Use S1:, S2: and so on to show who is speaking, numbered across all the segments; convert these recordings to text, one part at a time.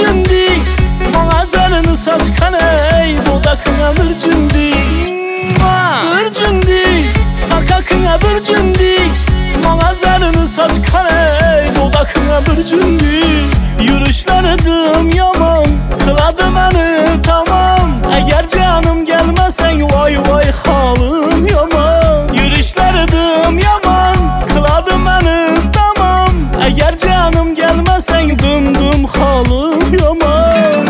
S1: cündi, mağazarını saçkan ey dodakına bir cündi. Bir cündi, sakakına bir cündi, mağazarını saçkan ey dodakına bir cündi. Yürüşlerdim yaman, kıladı beni tamam. Eğer canım gelmesen vay vay halim yaman. Yürüşlerdim yaman, kıladı beni tamam. Eğer canım gelmesen dımdım halim yaman.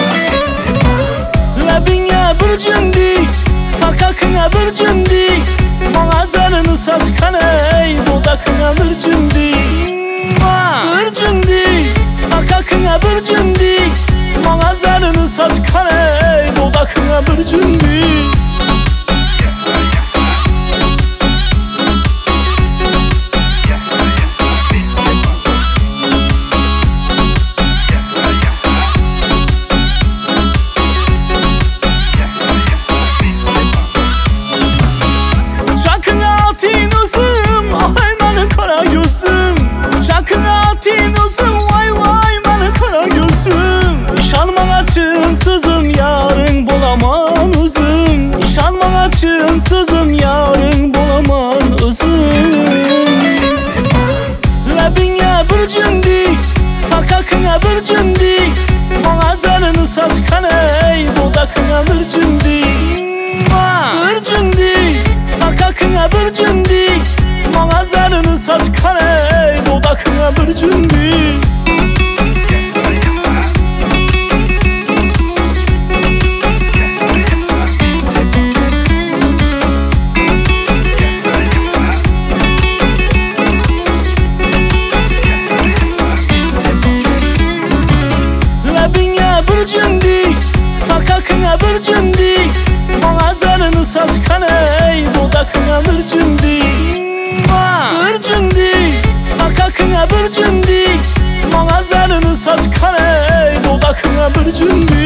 S1: Lebine bir cündi, sakakına bir cündi, mağazarını saçkan ey dodakına bir cündi. Bir cündi, sakakına bir cündi, mağazarını saçkan ey dodakına bir cündi. Sızım yarın bulaman uzun, İşanman açın sızım yarın bulaman uzun. Lebine bir cündi, sakakına bir cündi, mağazarını saçkan ey dodakına bir cündi. Bir cündi, sakakına bir cündi, mağazarını saçkan ey dodakına bir cündi. Bir cündi, sakakına bir cündi, mağazarını saçkan ey dodakına bir cündi. Bir cündi, sakakına bir cündi, mağazarını saçkan ey dodakına bir cündi.